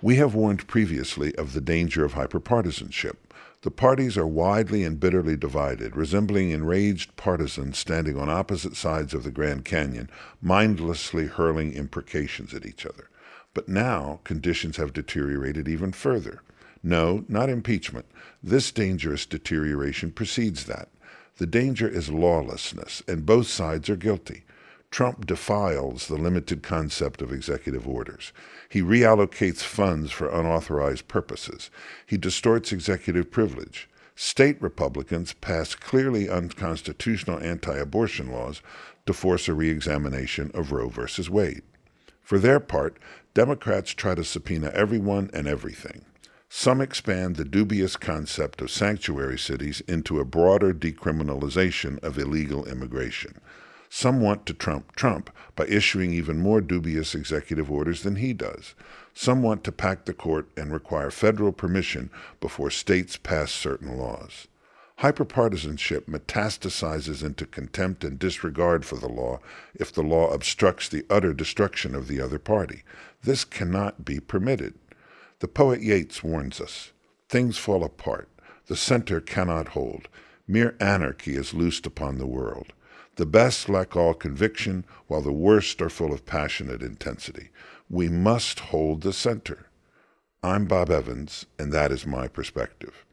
We have warned previously of the danger of hyperpartisanship. The parties are widely and bitterly divided, resembling enraged partisans standing on opposite sides of the Grand Canyon, mindlessly hurling imprecations at each other. But now conditions have deteriorated even further. No, not impeachment. This dangerous deterioration precedes that. The danger is lawlessness, and both sides are guilty. Trump defiles the limited concept of executive orders. He reallocates funds for unauthorized purposes. He distorts executive privilege. State Republicans pass clearly unconstitutional anti-abortion laws to force a re-examination of Roe v. Wade. For their part, Democrats try to subpoena everyone and everything. Some expand the dubious concept of sanctuary cities into a broader decriminalization of illegal immigration. Some want to trump Trump by issuing even more dubious executive orders than he does. Some want to pack the court and require federal permission before states pass certain laws. Hyperpartisanship metastasizes into contempt and disregard for the law if the law obstructs the utter destruction of the other party. This cannot be permitted. The poet Yeats warns us, "Things fall apart. The center cannot hold. Mere anarchy is loosed upon the world. The best lack all conviction, while the worst are full of passionate intensity. We must hold the center." I'm Bob Evans, and that is my perspective.